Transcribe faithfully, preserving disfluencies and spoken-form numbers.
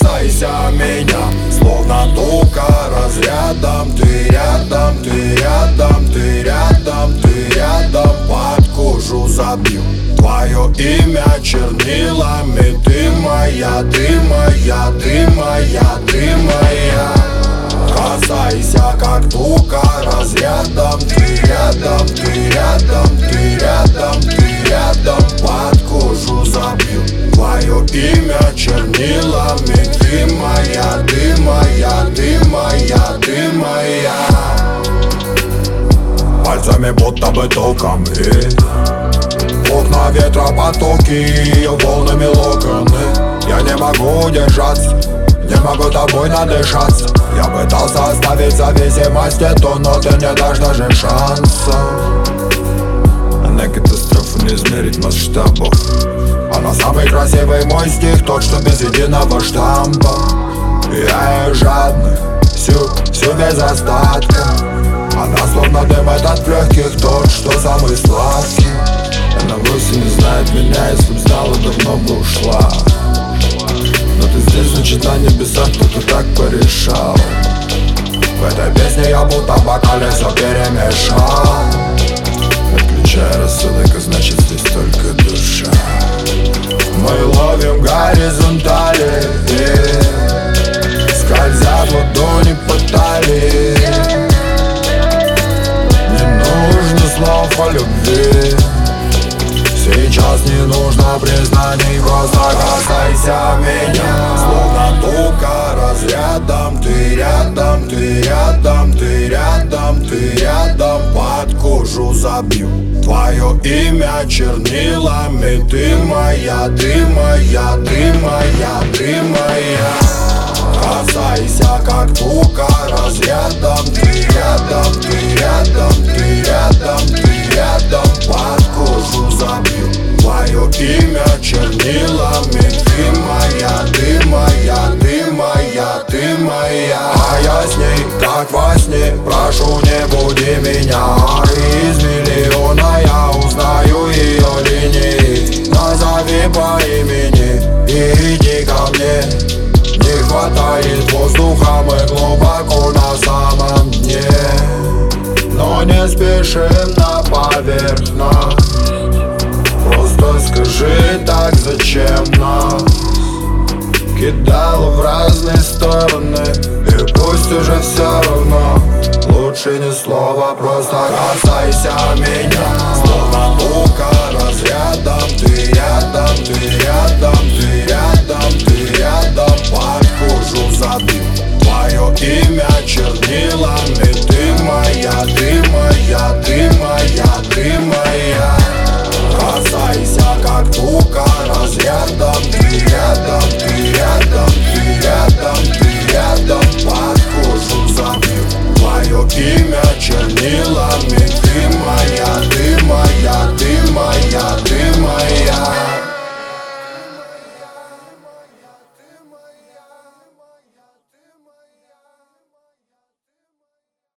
Касайся меня, словно тока разрядом. Ты рядом, ты рядом, ты рядом, ты рядом. Под кожу забью твое имя чернилами. Ты моя, ты моя, ты моя, ты моя. Касайся, как тока разрядом. Ты рядом, ты рядом, ты рядом, ты рядом. Под кожу забью твое имя чернилами. Ты моя, ты моя, ты моя, ты моя. Пальцами будто бы током бьет. Окна ветра, потоки, волнами локоны. Я не могу удержаться, не могу тобой надышаться. Я пытался оставить зависимость эту, но ты не дашь даже шанса. Она катастрофа, не измерить масштабов. Она самый красивый мой стих, тот, что без единого штампа. Я ее жадный, всю, всю без остатка. Она словно дым этот в легких, тот, что самый сладкий. Она вовсе не знает меня, если б знала, давно бы ушла. Но ты здесь, значит на небесах кто-то так порешал. В этой песне я будто в бокале все перемешал. Отключая рассудок, а значит здесь только душа. Мы ловим горизонтали, скользят ладони по талии. Не нужно слов о любви, сейчас не нужно признаний, просто касайся меня. Словно тока разрядом. Ты рядом, ты рядом, ты рядом, ты рядом. Под кожу забью твое имя чернилами. Ты моя, ты моя, ты моя, ты моя. Касайся, как тока разрядом. Ты рядом, ты рядом, ты рядом, ты рядом. Под кожу забью твое имя чернилами. Ты моя, ты моя, ты моя, ты моя. А я с ней, как во сне, прошу, не буди меня. Из миллиона я узнаю ее линии. Назови по имени и иди ко мне. Не хватает воздуха, мы глубоко на самом дне. Но не спешим на поверхность. Просто скажи, так зачем нас кидало в разные стороны? И пусть уже все равно, лучше ни слова, просто касайся меня. Словно тока разрядом. Ты рядом, ты рядом, ты рядом.